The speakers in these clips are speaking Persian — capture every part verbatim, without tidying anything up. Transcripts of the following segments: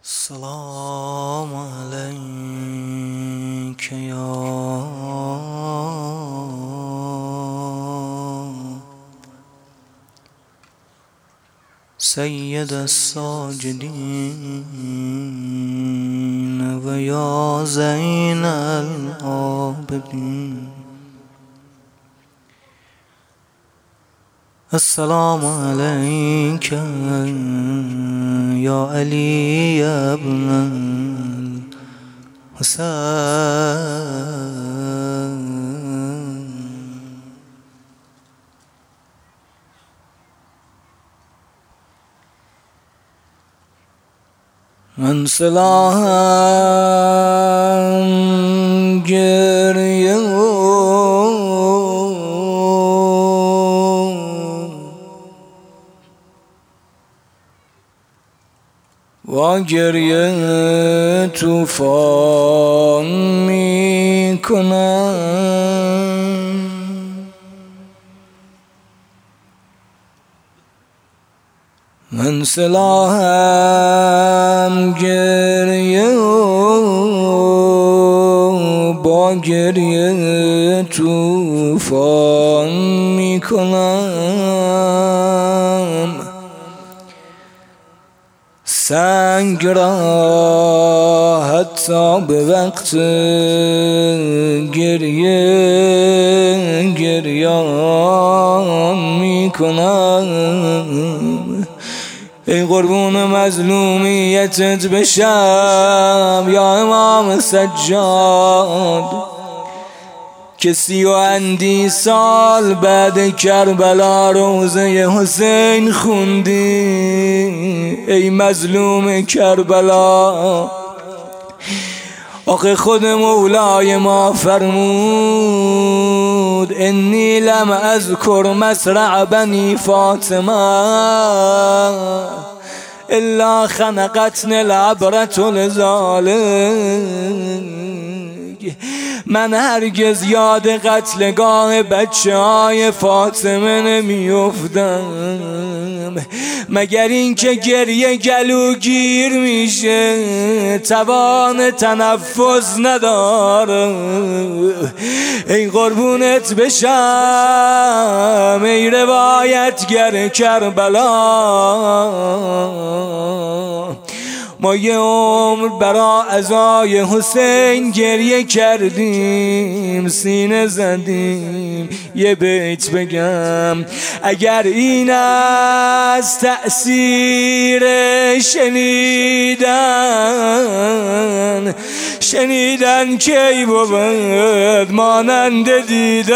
السلام عليك يا سيد الساجدين ويا زين العابدين. السلام عليك يا علي يا ابن الحسين. من سلاحم گریه و گریه طوفان می کنم. من سلاحم گریه با گریه طوفان می کنم. سنگ را حتی به وقت گریه گریان می کنم. ای قربون مظلومیتت بشم یا امام سجاد که سی و اندی سال بعد کربلا روزه حسین خوندی. ای مظلوم کربلا، آخه خود مولای ما فرمود انی لم اذکر مسرع بنی فاطمه الا خنقتنی العبرة لذالک. من هرگز یاد قتلگاه بچه های فاطمه نمی افتم مگر اینکه گریه گلوگیر میشه، توان تنفس نداره. ای قربونت بشم ای روایتگر کربلا، ما یه عمر برا عزای حسین گریه کردیم، سینه زدیم. یه بیت بگم اگر این از تأثیر شنیدن شنیدن کی بود مانند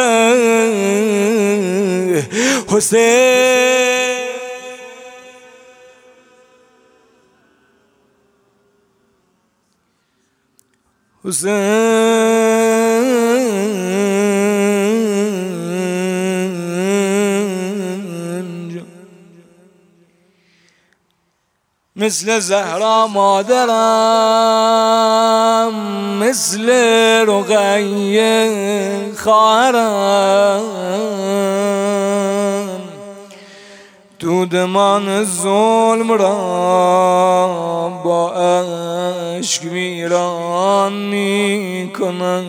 دیدن حسین. حسین مثل زهرا مادرم، مثل رقیه خواهرم، دودمان ظلم را با عشق ویران می کنم.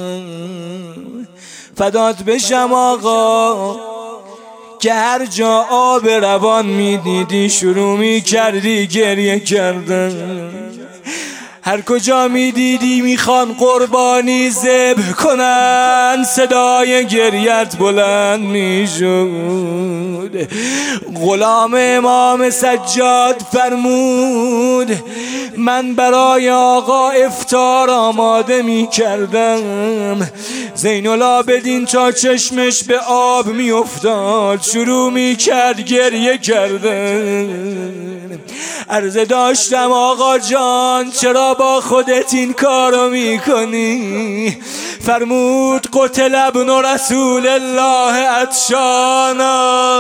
فدات بشم آقا که هر جا آب روان می دیدی شروع می کردی گریه کردن. هر کجا می دیدی میخوان قربانی ذبح کنن صدای گریت بلند می شد. غلام امام سجاد فرمود من برای آقا افطار آماده می کردم. زین العابدین تا چشمش به آب می افتاد شروع می کرد گریه کردن. عرضه داشتم آقا جان چرا با خودت این کارو می کنی؟ فرمود قتل ابن رسول الله عطشانا،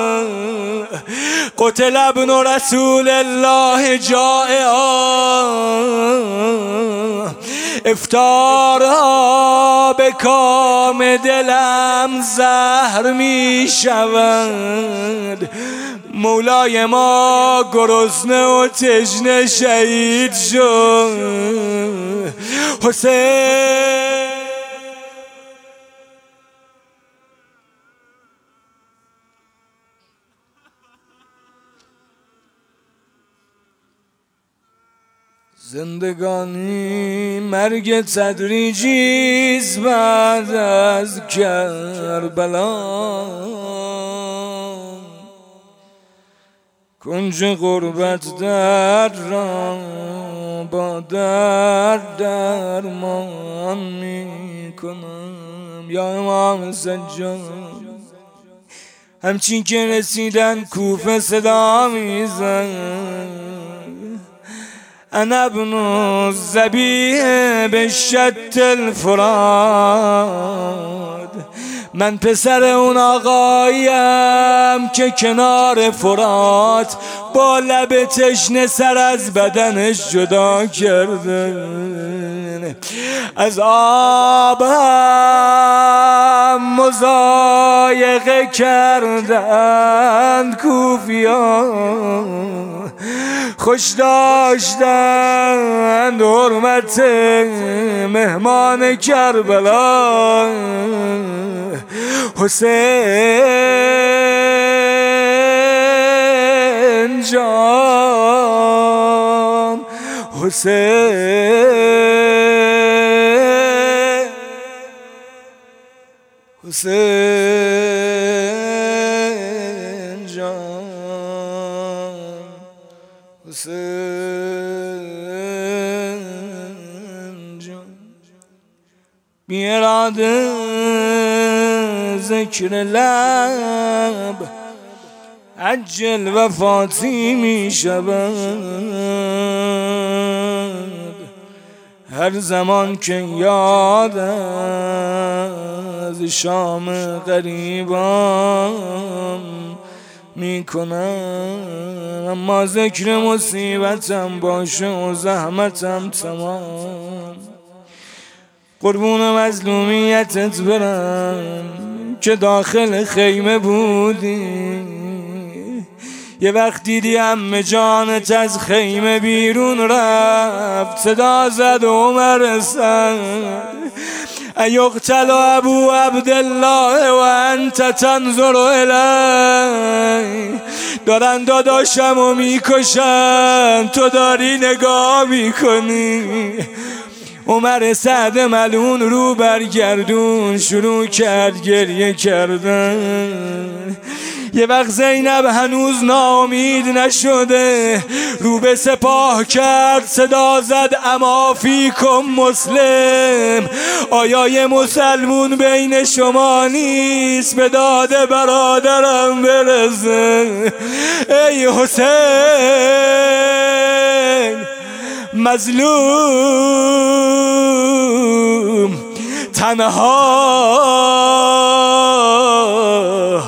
قتل ابن رسول الله جائعا. افطارها به کام دلم زهر می شود، مولای ما گرسنه و تشنه شهید شد. حسین زندگانی مرگ تدریجیست بعد از کربلا، کنج غربت در را با درد درمان می کنم. یا امام سجاد همچین که رسیدن کوفه صدا میزن، انا ابن الذبیح بشت الفرات، من پسر اون آقاییم که کنار فرات با لب تشنه سر از بدنش جدا کرده، از آب هم مضایقه کردند کوفیان، خوش داشتند حرمت مهمان کربلا. حسین جان، حسین، حسین جان، حسین جان. بی اراده ذکر لب عجل وفاتی می شود، هر زمان که یاد از شام غریبان می کنم، اما ذکر مصیبتم باشه و زحمتم تمام. قربون مظلومیتت برم که داخل خیمه بودی، یه وقت دیدی عمه جانت از خیمه بیرون رفت، صدا زد عمر سن ایقتل ابو عبدالله و انت تنظر الی، دارن داداشمو میکشن تو داری نگاه میکنی. عمر سعد ملعون رو برگردون شروع کرد گریه کردن. یه وقت زینب هنوز ناامید نشده رو به سپاه کرد، صدا زد اما فیکم مسلم، آیا یه مسلمون بین شما نیست به داد برادرم برسه. ای حسین مظلوم تنها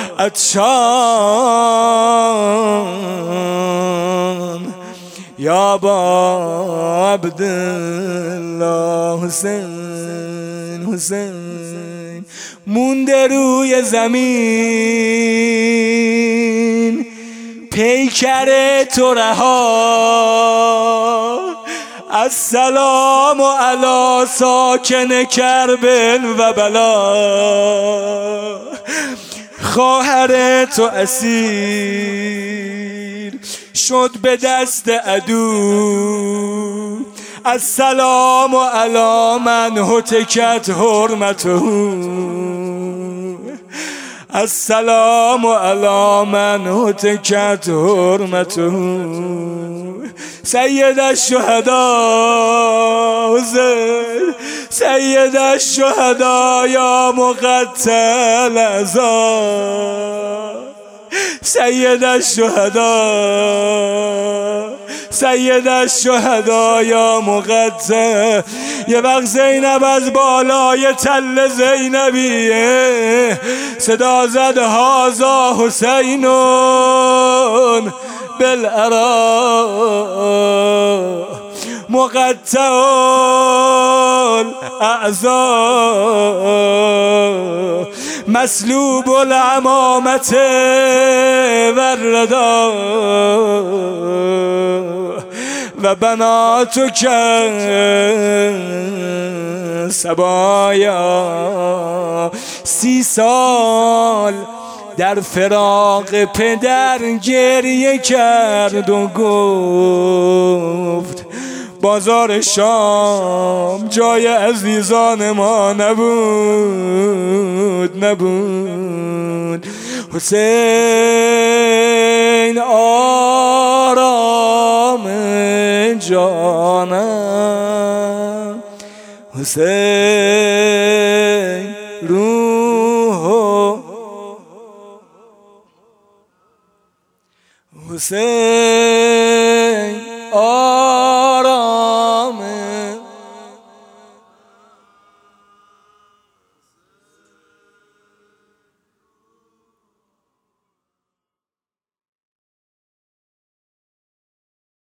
عطشان، یا با عبدالله حسین، حسین مونده روی زمین پیکر تو رها، السلام علی ساکن کربل و بلا. خواهر تو اسیر شد به دست عدو، السلام علی من هتکت حرمته، السلام علی من هتکت حرمته. سید الشهداء حسین، سید الشهداء یا مقتل عزا، سید الشهداء، سید الشهداء یا مقتل. یه وقت زینب از بالای تل زینبیه صدا زد هازا حسینون بالعراء مقطع الاعضاء. مسلوب العمامت والردا و بناتک سبایا. سی سال در فراق پدر گریه کرد و گفت بازار شام جای عزیزان ما نبود نبود. حسین آرام جانم، حسین روح، حسین